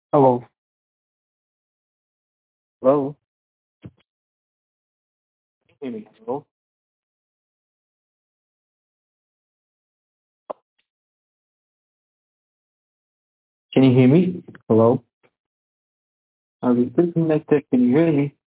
Hello. Hello. Hear me? Hello. Can you hear me? Hello. Are we still connected? Can you hear me?